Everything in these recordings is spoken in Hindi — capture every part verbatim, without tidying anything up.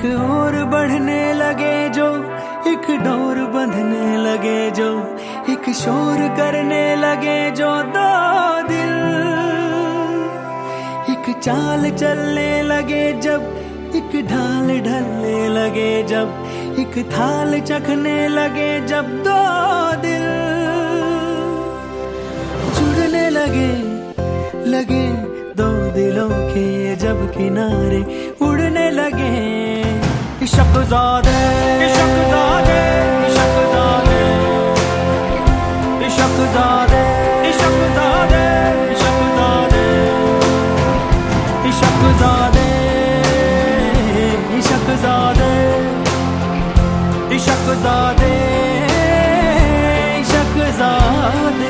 और बढ़ने लगे जो, एक डोर बंधने लगे जो, एक शोर करने लगे जो दो दिल, एक चाल चलने लगे जब, एक ढाल ढलने लगे जब, एक थाल चखने लगे जब दो दिल जुड़ने लगे, लगे दो दिलों के जब किनारे उड़ने लगे। इश्क़-ज़ादे, इश्क़-ज़ादे, इश्क़-ज़ादे, इश्क़-ज़ादे, इश्क़-ज़ादे, इश्क़-ज़ादे, इश्क़-ज़ादे, इश्क़-ज़ादे, इश्क़-ज़ादे, इश्क़-ज़ादे।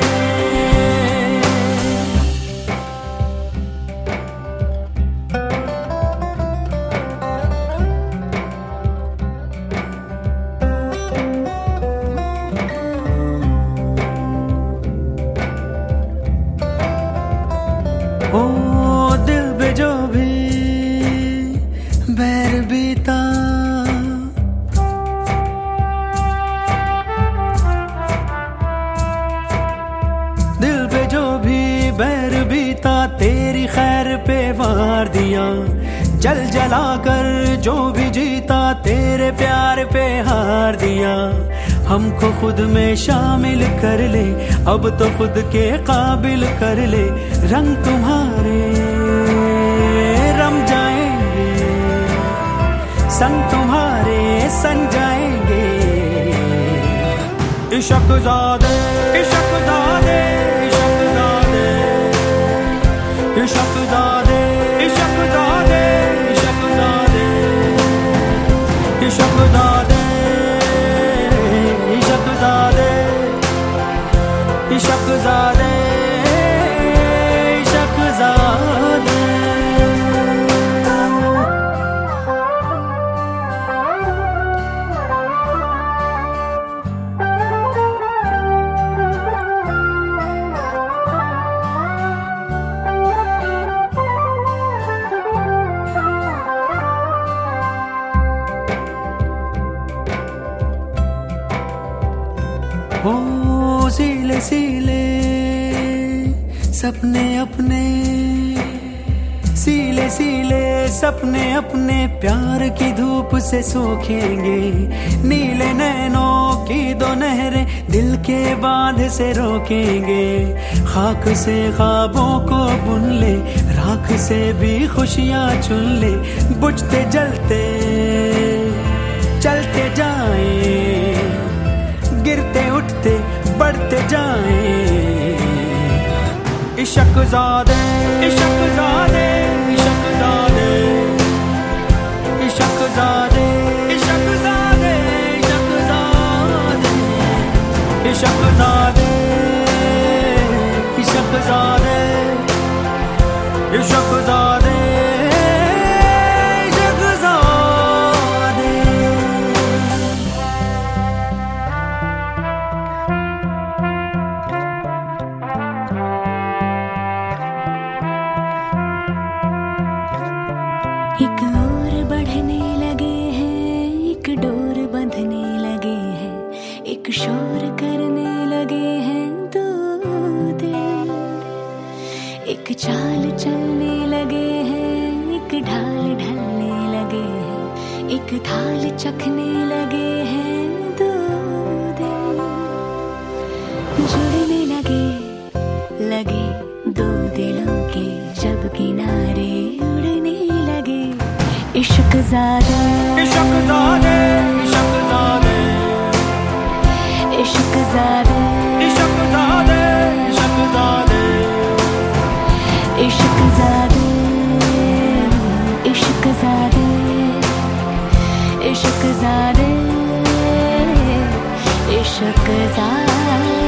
ओ दिल पे जो भी बैर बीता, दिल पे जो भी बैर बीता, तेरी खैर पे वार दिया, जल जला कर जो भी जीता, तेरे प्यार पे हार दिया। हमको खुद में शामिल कर ले, अब तो खुद के काबिल कर ले, रंग तुम्हारे रम जाएंगे, संग तुम्हारे सन जाएंगे। इश्क़-ज़ादे, इश्क़-ज़ादे, इश्क़-ज़ादे, इश्क़-ज़ादे, इश्क़-ज़ादे, इश्क़-ज़ादे, इश्क़-ज़ादे, इश्क़-ज़ादे, इश्क़-ज़ादे, इश्क़-ज़ादे। ओ सीले सीले सपने अपने, सीले सीले सपने अपने, प्यार की धूप से सूखेंगे, नीले नैनों की दो नहरें दिल के बांध से रोकेंगे। खाक से ख्वाबों को बुन ले, राख से भी खुशियां चुन ले, बुझते जलते चलते जाएं, गिरते उठते बढ़ते जाएं। इश्क़-ज़ादे, इश्क़-ज़ादे, इश्क़-ज़ादे, इश्क़-ज़ादे, इश्क़-ज़ादे, इश्क़-ज़ादे, इश्क़-ज़ादे, इश्क़-ज़ादे, इश्क़-ज़ादे। एक और बढ़ने लगे हैं, एक डोर बंधने लगे हैं, एक शोर करने लगे हैं दो दिल, एक चाल चलने लगे हैं, एक ढाल ढलने लगे हैं, एक थाल चखने लगे हैं दो दिल जुड़ने लगे, लगे दो दिलों के जब किनारे उड़ने लगे। इश्क़-ज़ादे, इश्क़-ज़ादे, इश्क़-ज़ादे, इश्क़-ज़ादे, इश्क़-ज़ादे, इश्क़-ज़ादे, इश्क़-ज़ादे, इश्क़-ज़ादे, इश्क़-ज़ादे, इश्क़-ज़ादे।